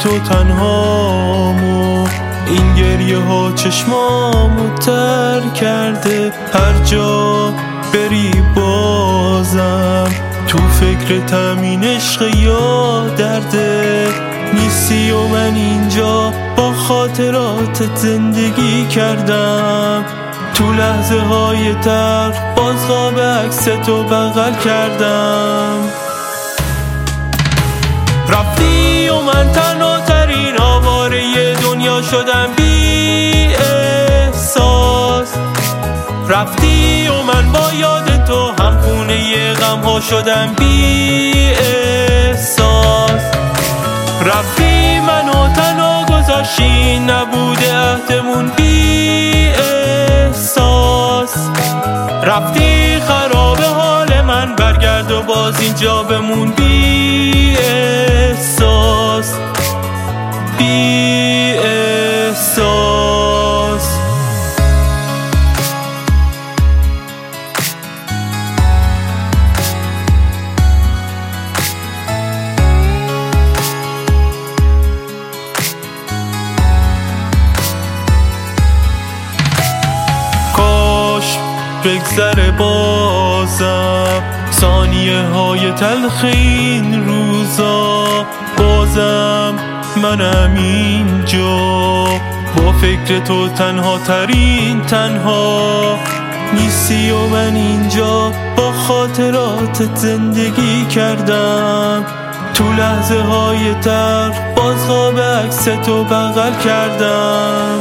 تو تنهامو، این گریه ها چشمامو تر کرده. هر جا بری بازم تو فکر تامین عشق یا درده نیستی و من اینجا با خاطراتت زندگی کردم. تو لحظه های تلخ باز خواب عکستو بغل کردم. رفتی و من تنها ترین آواره دنیا شدم بی احساس. رفتی و من با یاد تو هم خونه غم ها شدم بی احساس. رفتی منو تنها گذاشتی نبوده عهدمون بی احساس. رفتی خراب حال من برگرد و باز اینجا بمون بی احساس. بی احساس. بگذره بازم ثانیه های تلخ این روزا، بازم منم اینجا با فکر تو تنها ترین تنها نیستی و من اینجا با خاطراتت زندگی کردم. تو لحظه های تلخ باز خواب عکستو بغل کردم.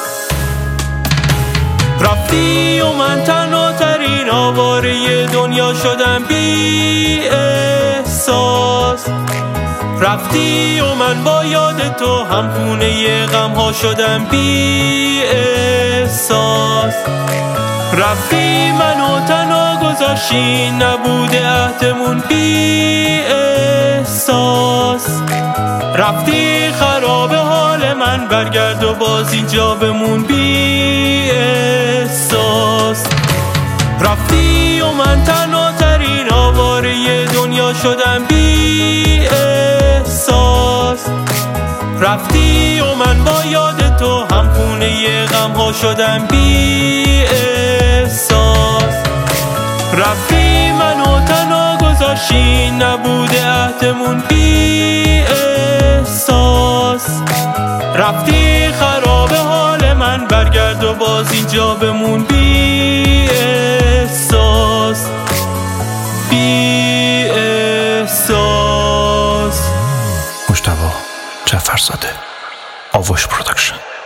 رفتی و من تنها ترین آواره دنیا شدم بی احساس. رفتی و من با یاد تو هم خونه غم ها شدم بی احساس. رفتی منو تنها گذاشتی نبوده عهدمون بی احساس. رفتی خراب حال من برگرد و باز اینجا بمون بی احساس. رفتی و من تنها ترین آواره دنیا شدم بی احساس. رفتی و من با یاد تو هم خونه غم ها شدم بی احساس. رفتی منو تنها گذاشتی نبوده عهدمون بی احساس. رفتی خراب حال من برگرد و باز اینجا بمون بی احساس. بی احساس. مجتبی جعفرزاده، آوش پروداکشن.